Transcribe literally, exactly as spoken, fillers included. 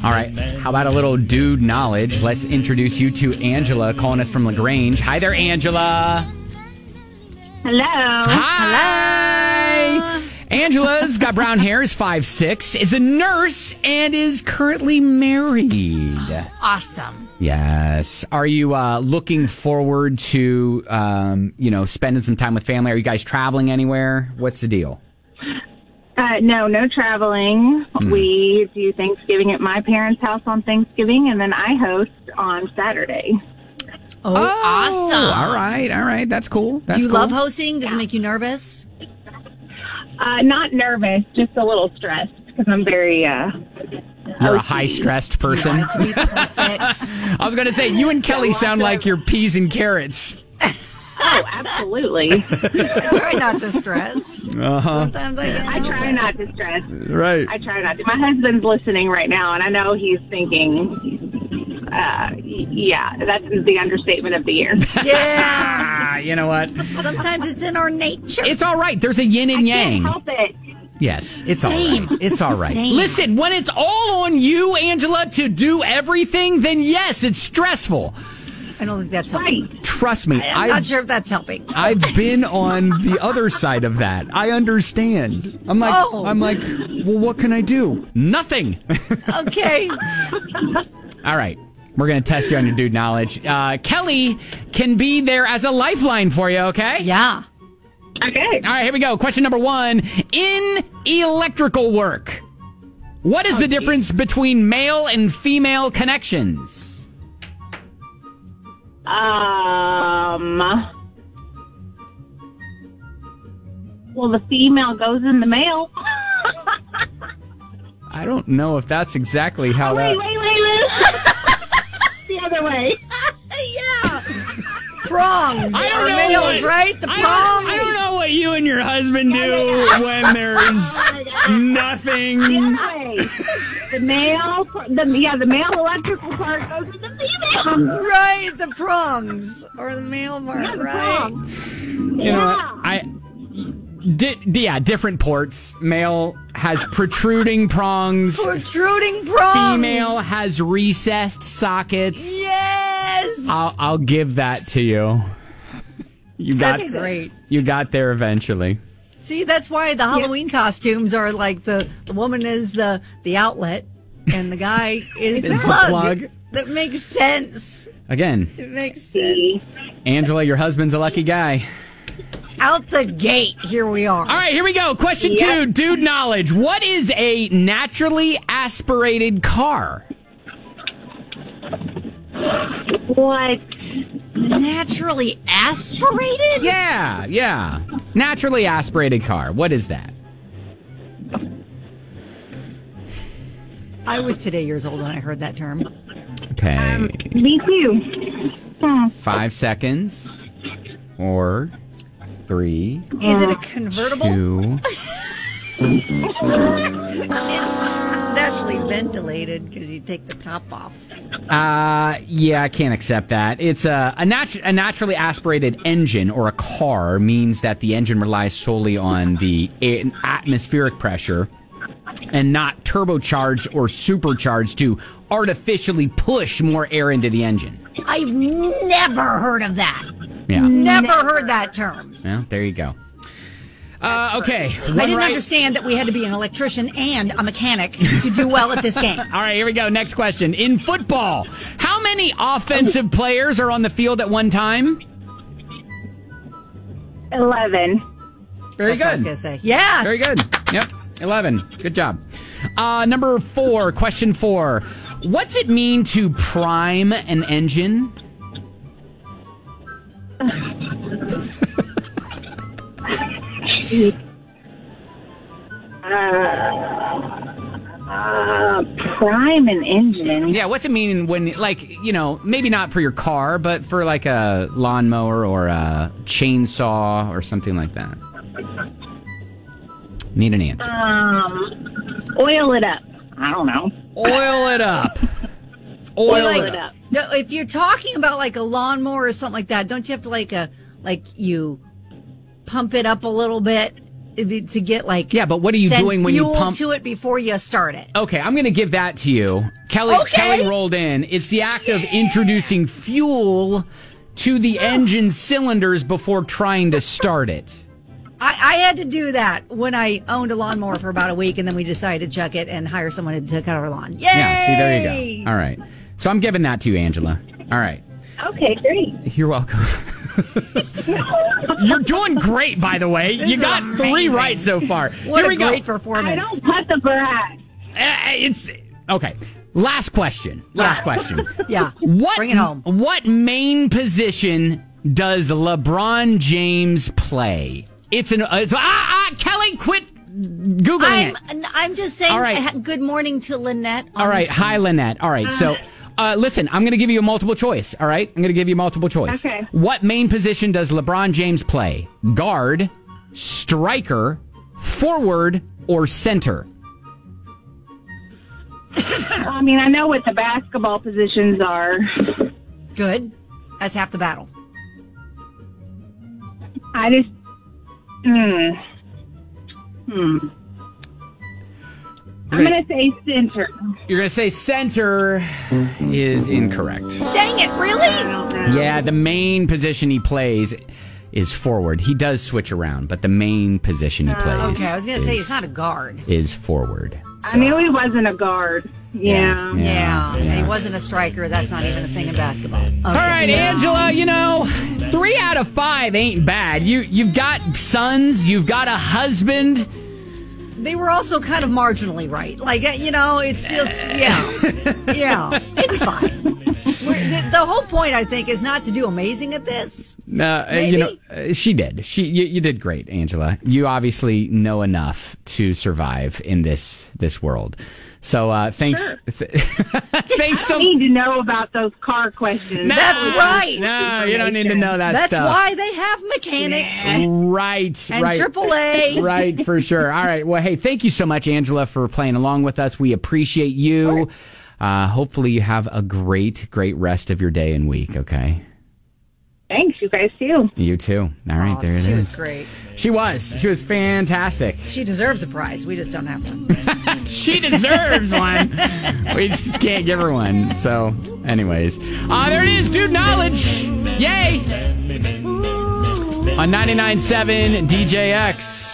All right. How about a little dude knowledge? Let's introduce you to Angela, calling us from LaGrange. Hi there, Angela. Hello. Hi. Hello. Angela's got brown hair, is five six, is a nurse, and is currently married. Awesome. Yes. Are you uh, looking forward to, um, you know, spending some time with family? Are you guys traveling anywhere? What's the deal? Uh, no, no traveling. Mm. We do Thanksgiving at my parents' house on Thanksgiving, and then I host on Saturday. Oh, oh awesome. All right, all right. That's cool. That's do you cool. love hosting? Does yeah. it make you nervous? Uh, not nervous, just a little stressed because I'm very... Uh, You're a high-stressed person. You want it to be perfect. I was going to say, you and Kelly sound like you're peas and carrots. Oh, absolutely. I try not to stress. Uh-huh. Sometimes I, I try not to stress. Right. I try not to. My husband's listening right now, and I know he's thinking, uh, yeah, that's the understatement of the year. Yeah. You know what? Sometimes it's in our nature. It's all right. There's a yin and I yang. Can't help it. Yes, it's all Same. right. It's all right. Same. Listen, when it's all on you, Angela, to do everything, then yes, it's stressful. I don't think that's helping. Right. Trust me. I'm I've, not sure if that's helping. I've been on the other side of that. I understand. I'm like, oh. I'm like, well, what can I do? Nothing. Okay. All right. We're going to test you on your dude knowledge. Uh, Kelly can be there as a lifeline for you, okay? Yeah. Okay. All right, here we go. Question number one. In electrical work, what is oh, the geez. difference between male and female connections? Um, well, the female goes in the male. I don't know if that's exactly how oh, wait, that... Wait, wait, wait, the other way. Yeah. Prongs I don't are know males, what, right? The prongs. I don't, I don't know what you and your husband do when there's nothing. The other way. The male, the, yeah, the male electrical part goes with the female. Right, the prongs or the male part, yeah, the right? prongs. You yeah. know, I, di, yeah, different ports. Male has protruding prongs. Protruding prongs. Female has recessed sockets. Yes. I'll, I'll give that to you. You got That's great. You got there eventually. See, that's why the Halloween yeah. costumes are like the, the woman is the, the outlet and the guy is the, the plug. plug. That makes sense. Again. It makes sense. Angela, your husband's a lucky guy. Out the gate, here we are. All right, here we go. Question yep. two, dude knowledge. What is a naturally aspirated car? What? Naturally aspirated? Yeah, yeah. Naturally aspirated car. What is that? I was today years old when I heard that term. Okay. Um, me too. Hmm. Five seconds. Or three. Is it a convertible? Two. It's naturally ventilated because you take the top off. Uh, yeah, I can't accept that. It's a a, natu- a naturally aspirated engine or a car means that the engine relies solely on the a- atmospheric pressure and not turbocharged or supercharged to artificially push more air into the engine. I've never heard of that. Yeah. Never, Never. heard that term. Well, there you go. Uh, okay. I One didn't right. understand that we had to be an electrician and a mechanic to do well at this game. All right, here we go. Next question. In football, how many offensive players are on the field at one time? Eleven. Very That's what I was good. going to say. Yeah. Very good. Yep. eleven. Good job. Uh, number four, question four. What's it mean to prime an engine? Uh, uh, prime an engine. Yeah, what's it mean when, like, you know, maybe not for your car, but for like a lawnmower or a chainsaw or something like that? Need an answer. Um, oil it up. I don't know. Oil it up. Oil, Oil it it up. up. If you're talking about like a lawnmower or something like that, don't you have to like a like you pump it up a little bit to get like Yeah, but what are you send doing when you fuel pump to it before you start it? Okay, I'm going to give that to you. Kelly Okay. Kelly rolled in. It's the act of introducing fuel to the engine cylinders before trying to start it. I, I had to do that when I owned a lawnmower for about a week, and then we decided to chuck it and hire someone to cut our lawn. Yay! Yeah, see, there you go. All right. So I'm giving that to you, Angela. All right. Okay, great. You're welcome. You're doing great, by the way. You is got three amazing. right so far. What Here a we great go. I performance. don't cut the grass. Uh, it's okay. Last question. Last question. Yeah. What Bring it home. What main position does LeBron James play? It's an it's ah, ah Kelly, quit googling I'm, it. I'm just saying. All right. uh, Good morning to Lynette. on All right, the hi Lynette. All right, so uh, listen, I'm going to give you a multiple choice. All right, I'm going to give you multiple choice. Okay. What main position does LeBron James play? Guard, striker, forward, or center? I mean, I know what the basketball positions are. screen. Good. That's half the battle. I just, hmm, hmm. I'm Right. going to say center. You're going to say center is incorrect. Dang it! Really? I don't know. Yeah, the main position he plays is forward. He does switch around, but the main position he plays Okay, I was gonna say is- it's not a guard. is forward. I knew he wasn't a guard. Yeah. Yeah. Yeah, and yeah. he wasn't a striker. That's not even a thing in basketball. Okay. All right, Angela, you know, three out of five ain't bad. You, you've got sons, you've got a husband. They were also kind of marginally right. Like, uh, you know, it's just, yeah. Yeah. It's fine. We're, the, the whole point, I think, is not to do amazing at this. Uh, Maybe. you know, uh, she did. She, you, you did great, Angela. You obviously know enough to survive in this this world. So, uh, thanks. Sure. Th- thanks so I need to know about those car questions. No, That's right. No, you don't need to know that That's stuff. why they have mechanics Right, and right. triple A. Right, for sure. All right. Well, hey, thank you so much, Angela, for playing along with us. We appreciate you. Uh, hopefully you have a great, great rest of your day and week, okay? Thanks, you guys too. You too. All right, Oh, there it is. she was great. She was. She was fantastic. She deserves a prize. We just don't have one. She deserves one. We just can't give her one. So, anyways. Uh, there it is, Dude Knowledge. Yay! On ninety-nine point seven D J X.